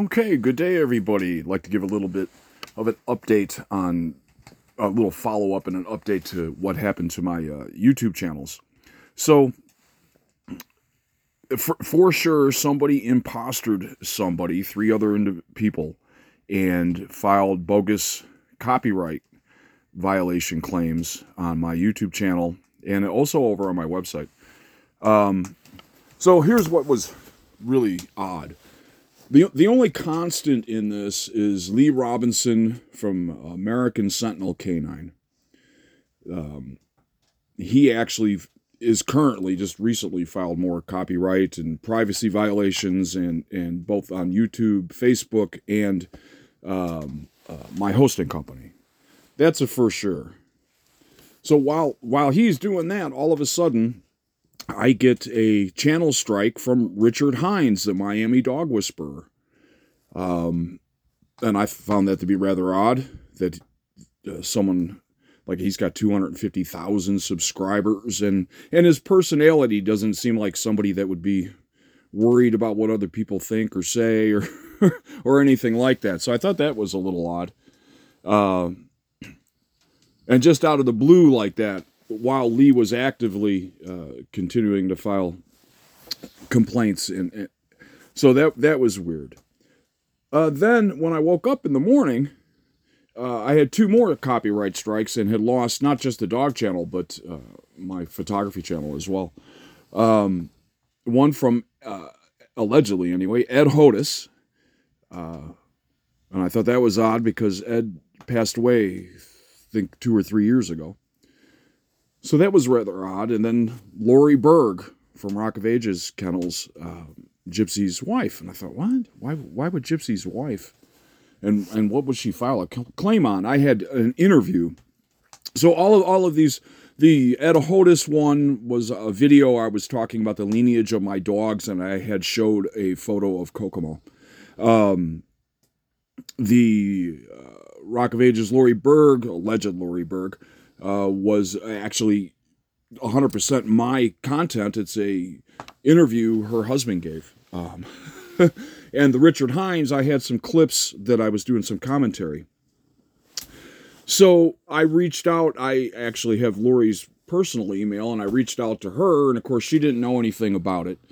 Okay, good day, everybody. I'd like to give a little bit of an update on a little follow up and an update to what happened to my YouTube channels. So, for sure, somebody impostered somebody, three other people, and filed bogus copyright violation claims on my YouTube channel and also over on my website. So, here's what was really odd. The only constant in this is Lee Robinson from American Sentinel Canine. He actually is currently just recently filed more copyright and privacy violations and both on YouTube, Facebook, and my hosting company. That's a for sure. So while he's doing that, all of a sudden, I get a channel strike from Richard Hines, the Miami Dog Whisperer. And I found that to be rather odd that someone, like, he's got 250,000 subscribers, and his personality doesn't seem like somebody that would be worried about what other people think or say or or anything like that. So I thought that was a little odd. And just out of the blue like that, while Lee was actively continuing to file complaints, and so that was weird. Then when I woke up in the morning, I had two more copyright strikes and had lost not just the dog channel but my photography channel as well. One from allegedly anyway, Ed Hodis, and I thought that was odd because Ed passed away, I think 2 or 3 years ago. So that was rather odd. And then Lori Berg from Rock of Ages Kennels, Gypsy's wife. And I thought, what? Why would Gypsy's wife? And what would she file a claim on? I had an interview. So all of these, the Ed Hodis one was a video. I was talking about the lineage of my dogs, and I had showed a photo of Kokomo. The Rock of Ages Lori Berg, alleged Lori Berg, was actually 100% my content. It's a interview her husband gave. And the Richard Hines, I had some clips that I was doing some commentary. So I reached out. I actually have Lori's personal email, and I reached out to her, and of course she didn't know anything about it.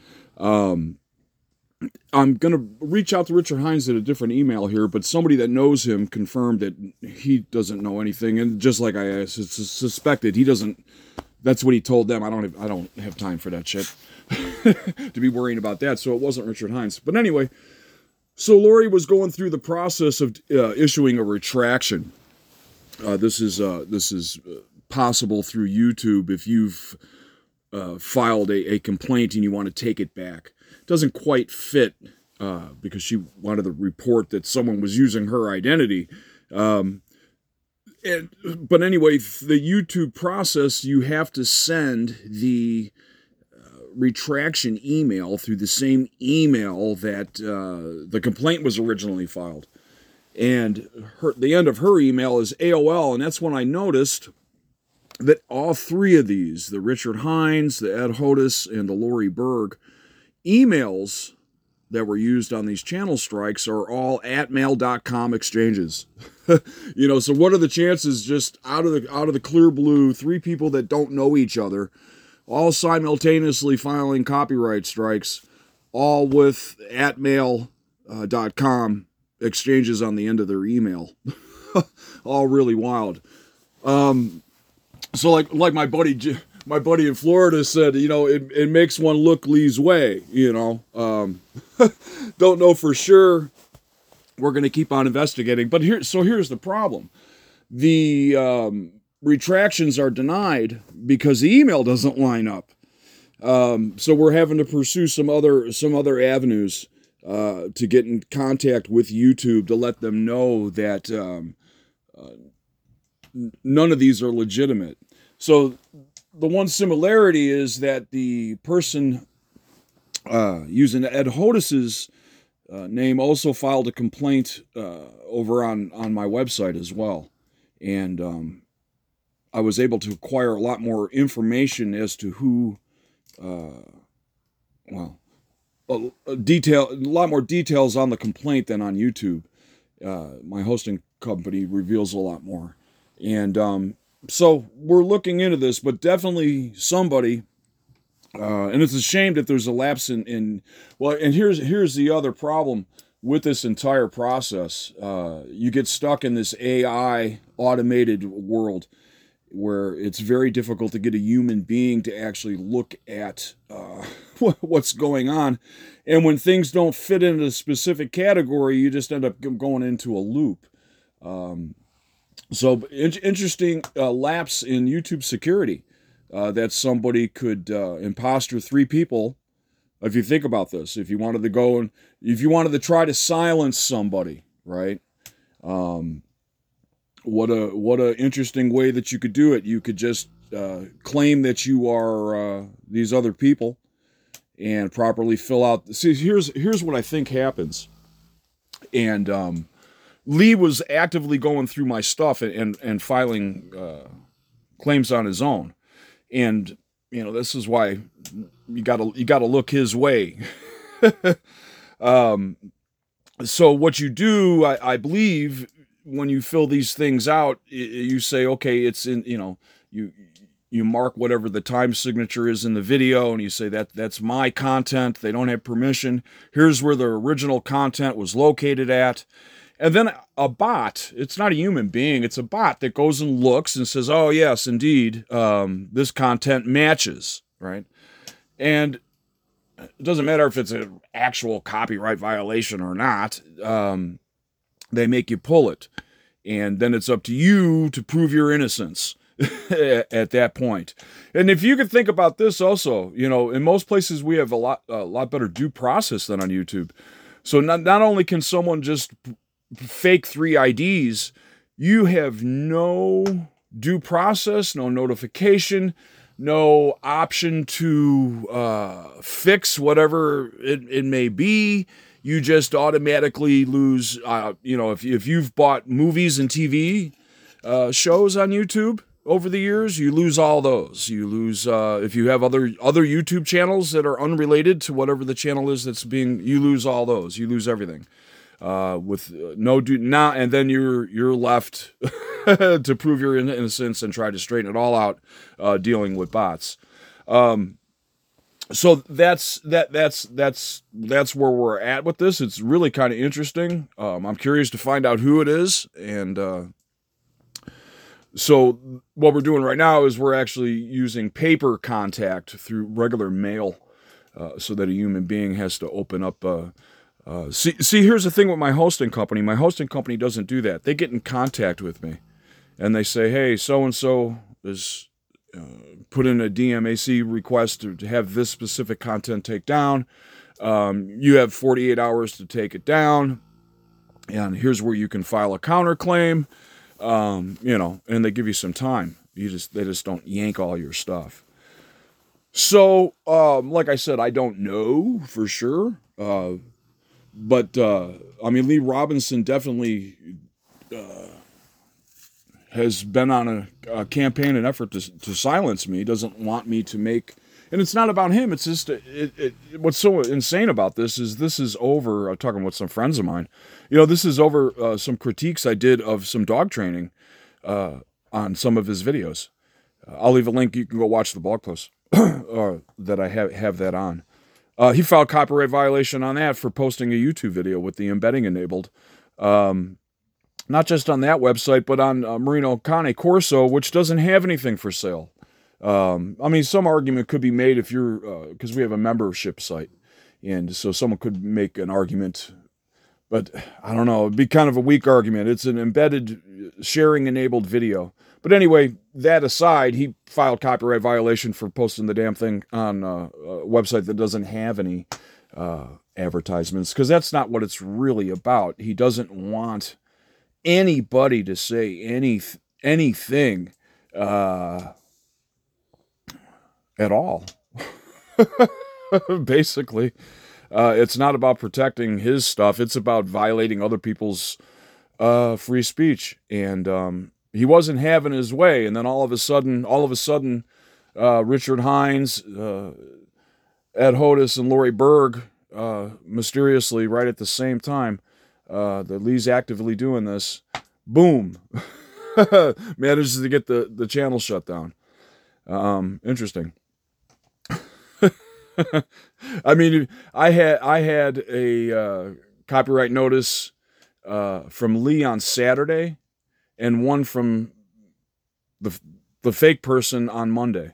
I'm going to reach out to Richard Hines at a different email here, but somebody that knows him confirmed that he doesn't know anything. And just like I suspected, he doesn't. That's what he told them. I don't have time for that shit to be worrying about that. So it wasn't Richard Hines. But anyway, so Lori was going through the process of issuing a retraction. This is possible through YouTube if you've filed a complaint and you want to take it back. Doesn't quite fit because she wanted to report that someone was using her identity. But anyway, the YouTube process, you have to send the retraction email through the same email that the complaint was originally filed. And the end of her email is AOL, and that's when I noticed that all three of these, the Richard Hines, the Ed Hodis, and the Lori Berg, emails that were used on these channel strikes are all @mail.com exchanges. So what are the chances, just out of the clear blue, three people that don't know each other, all simultaneously filing copyright strikes, all with @mail.com exchanges on the end of their email. All really wild. So like my buddy in Florida said, it makes one look Lee's way, Don't know for sure. We're going to keep on investigating. But here's the problem. The retractions are denied because the email doesn't line up. So we're having to pursue some other avenues to get in contact with YouTube to let them know that none of these are legitimate. So the one similarity is that the person using Ed Hodis's name also filed a complaint over on my website as well. And I was able to acquire a lot more information as to who, a lot more details on the complaint than on YouTube. My hosting company reveals a lot more. And so we're looking into this, but definitely somebody, and it's a shame that there's a lapse in well, and here's the other problem with this entire process. You get stuck in this AI automated world where it's very difficult to get a human being to actually look at what's going on. And when things don't fit into a specific category, you just end up going into a loop. So interesting lapse in YouTube security that somebody could imposter 3 people. If you think about this, if you wanted to go and if you wanted to try to silence somebody, right? What a interesting way that you could do it. You could just claim that you are these other people and properly fill out. See, here's what I think happens. And Lee was actively going through my stuff and filing claims on his own. And this is why you gotta look his way. So what you do, I believe, when you fill these things out, you say, okay, it's in, you mark whatever the time signature is in the video, and you say that's my content. They don't have permission. Here's where the original content was located at. And then a bot, it's not a human being, it's a bot that goes and looks and says, oh, yes, indeed, this content matches, right? And it doesn't matter if it's an actual copyright violation or not. They make you pull it. And then it's up to you to prove your innocence at that point. And if you could think about this also, in most places we have a lot better due process than on YouTube. So not only can someone just fake 3 IDs, you have no due process, no notification, no option to fix whatever it may be. You just automatically lose, if you've bought movies and TV shows on YouTube over the years, you lose all those. You lose, if you have other YouTube channels that are unrelated to whatever the channel is you lose all those. You lose everything. With no due now, and then you're left to prove your innocence and try to straighten it all out, dealing with bots. So that's where we're at with this. It's really kind of interesting. I'm curious to find out who it is, and so what we're doing right now is we're actually using paper contact through regular mail, so that a human being has to open up. See, here's the thing with my hosting company. My hosting company doesn't do that. They get in contact with me, and they say, hey, so-and-so is put in a DMAC request to have this specific content take down. You have 48 hours to take it down, and here's where you can file a counterclaim, and they give you some time. They just don't yank all your stuff. So, like I said, I don't know for sure. But Lee Robinson definitely has been on a campaign and effort to silence me. He doesn't want me to make, and it's not about him. It's just what's so insane about this is over. I'm talking with some friends of mine. This is over some critiques I did of some dog training on some of his videos. I'll leave a link. You can go watch the blog post that I have that on. He filed copyright violation on that for posting a YouTube video with the embedding enabled. Not just on that website, but on Marino Cane Corso, which doesn't have anything for sale. Some argument could be made if you're, because we have a membership site. And so someone could make an argument, but I don't know, it'd be kind of a weak argument. It's an embedded sharing enabled video. But anyway, that aside, he filed copyright violation for posting the damn thing on a website that doesn't have any advertisements, because that's not what it's really about. He doesn't want anybody to say anything at all. Basically, it's not about protecting his stuff. It's about violating other people's free speech. And he wasn't having his way, and then all of a sudden, Richard Hines, Ed Hodis, and Lori Berg mysteriously right at the same time that Lee's actively doing this, boom, manages to get the channel shut down. Interesting. I mean, I had a copyright notice from Lee on Saturday, and one from the fake person on Monday.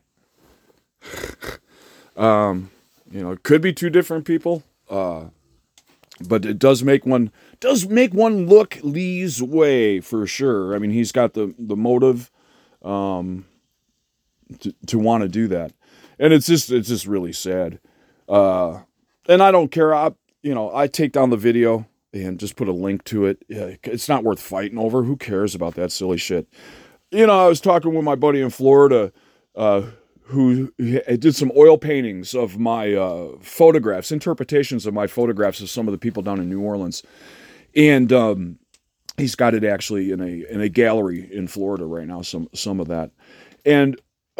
It could be two different people, but it does make one look Lee's way for sure. I mean, he's got the motive to want to do that, and it's just really sad. And I don't care. I take down the video and just put a link to it. It's not worth fighting over. Who cares about that silly shit? I was talking with my buddy in Florida, who did some oil paintings of my photographs, interpretations of my photographs of some of the people down in New Orleans, and he's got it actually in a gallery in Florida right now. Some of that, and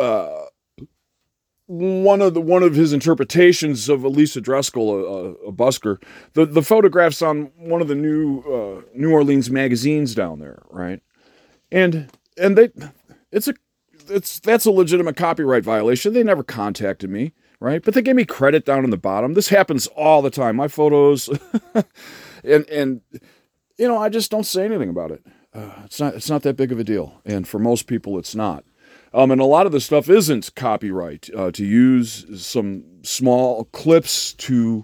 one of his interpretations of Elisa Dreskel, a busker, the photographs on one of the new New Orleans magazines down there, right? And that's a legitimate copyright violation. They never contacted me, right? But they gave me credit down in the bottom. This happens all the time. My photos, and I just don't say anything about it. It's not that big of a deal, and for most people, it's not. And a lot of the stuff isn't copyright. To use some small clips to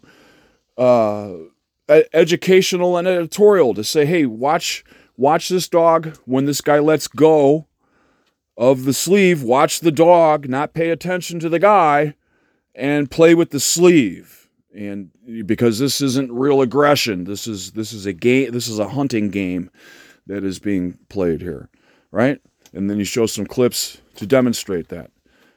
educational and editorial to say, hey, watch this dog when this guy lets go of the sleeve. Watch the dog, not pay attention to the guy, and play with the sleeve. And because this isn't real aggression, this is a game. This is a hunting game that is being played here, right? And then you show some clips to demonstrate that.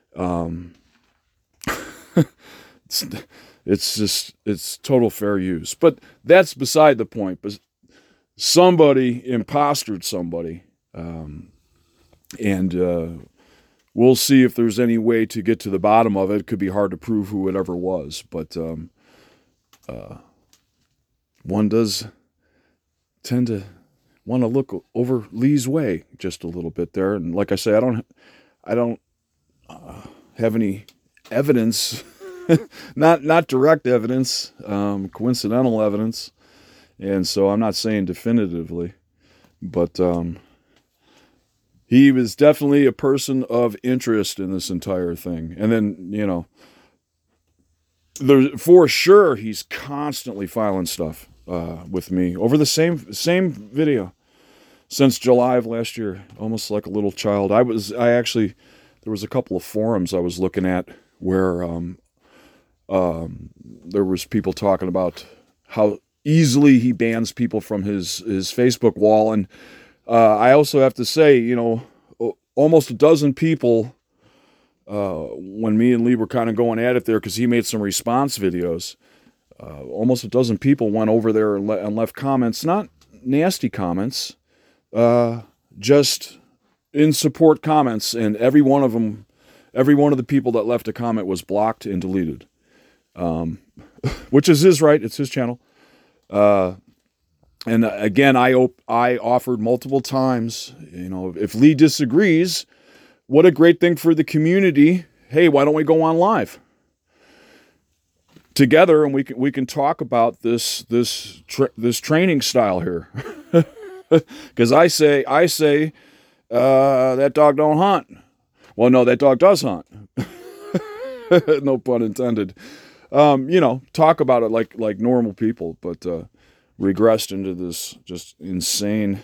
It's total fair use. But that's beside the point. But somebody impostered somebody. And we'll see if there's any way to get to the bottom of it. It could be hard to prove who it ever was. But one does tend to want to look over Lee's way just a little bit there. And like I say, I don't have any evidence, not direct evidence, coincidental evidence. And so I'm not saying definitively, but he was definitely a person of interest in this entire thing. And then, for sure, he's constantly filing stuff with me over the same video since July of last year, almost like a little child. There was a couple of forums I was looking at where there was people talking about how easily he bans people from his Facebook wall. And I also have to say, almost a dozen people, when me and Lee were kind of going at it there, because he made some response videos, almost a dozen people went over there and left comments, not nasty comments, just in support comments, and every one of the people that left a comment was blocked and deleted, which is his right. It's his channel. And again, I offered multiple times, if Lee disagrees, what a great thing for the community. Hey, why don't we go on live together and we can talk about this training style here. Because I say that dog don't hunt. Well, no, that dog does hunt. No pun intended. Talk about it like normal people, but regressed into this just insane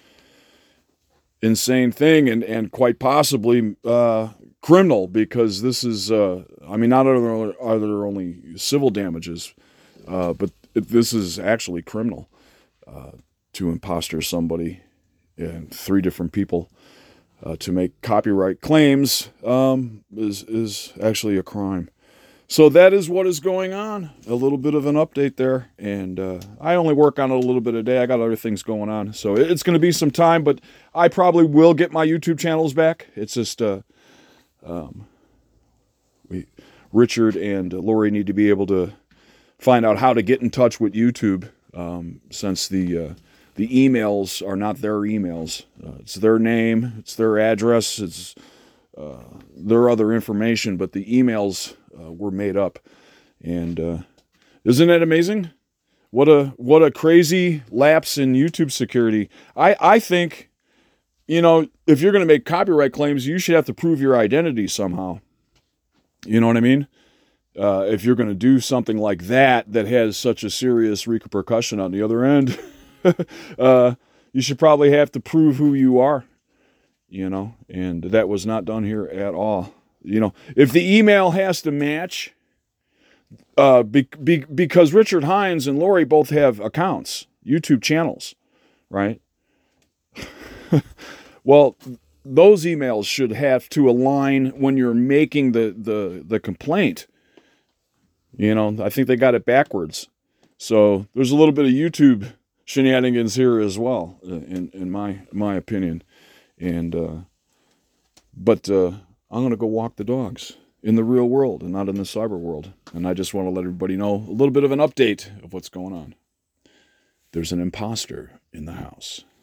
thing, and quite possibly criminal, because this is not are there only civil damages, but this is actually criminal. To imposter somebody and 3 different people to make copyright claims is actually a crime. So that is what is going on. A little bit of an update there. And I only work on it a little bit a day. I got other things going on. So it's going to be some time, but I probably will get my YouTube channels back. It's just Richard and Lori need to be able to find out how to get in touch with YouTube, since the emails are not their emails. It's their name, it's their address, it's their other information, but the emails were made up. And isn't that amazing? What a crazy lapse in YouTube security. I think, if you're going to make copyright claims, you should have to prove your identity somehow. You know what I mean? If you're going to do something like that has such a serious repercussion on the other end, you should probably have to prove who you are, and that was not done here at all. If the email has to match, because Richard Hines and Lori both have accounts, YouTube channels, right? Well, those emails should have to align when you're making the complaint. I think they got it backwards. So there's a little bit of YouTube shenanigans here as well, in my opinion. But I'm going to go walk the dogs in the real world and not in the cyber world. And I just want to let everybody know a little bit of an update of what's going on. There's an imposter in the house.